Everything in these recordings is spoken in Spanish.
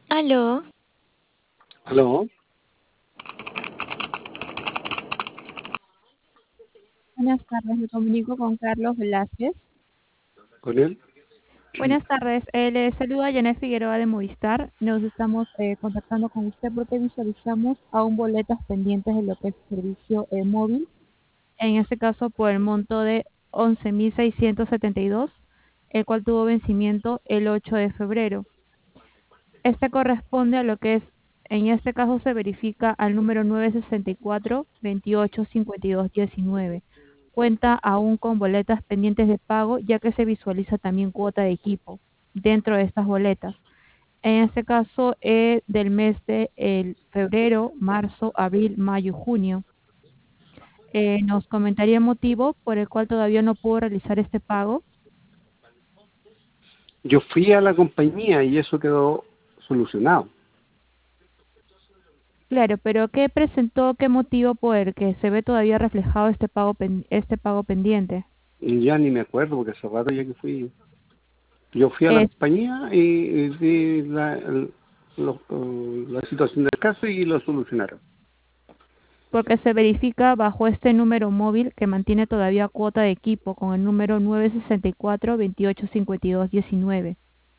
Aló, ¿Aló? Buenas tardes, me comunico con Carlos Velázquez. ¿Con él? Buenas tardes, le saluda Janet Figueroa de Movistar. Nos estamos contactando con usted porque visualizamos aún boletas pendientes de lo que es servicio móvil, en este caso por el monto de 11.672, el cual tuvo vencimiento el 8 de febrero. Este corresponde a lo que es, en este caso se verifica al número 964-285219. Cuenta aún con boletas pendientes de pago, ya que se visualiza también cuota de equipo dentro de estas boletas. En este caso, del mes de febrero, marzo, abril, mayo y junio. ¿Nos comentaría el motivo por el cual todavía no pudo realizar este pago? Yo fui a la compañía y eso quedó solucionado. Claro, pero ¿qué presentó, qué motivo por el que se ve todavía reflejado este pago pendiente? Y ya ni me acuerdo porque hace rato ya que fui. Yo fui a la Es compañía y vi la situación del caso y lo solucionaron. porque se verifica bajo este número móvil que mantiene todavía cuota de equipo con el número 964-285219.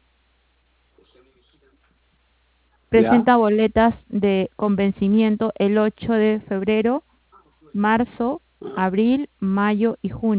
¿Ya? Presenta boletas con vencimiento el 8 de febrero, marzo, abril, mayo y junio.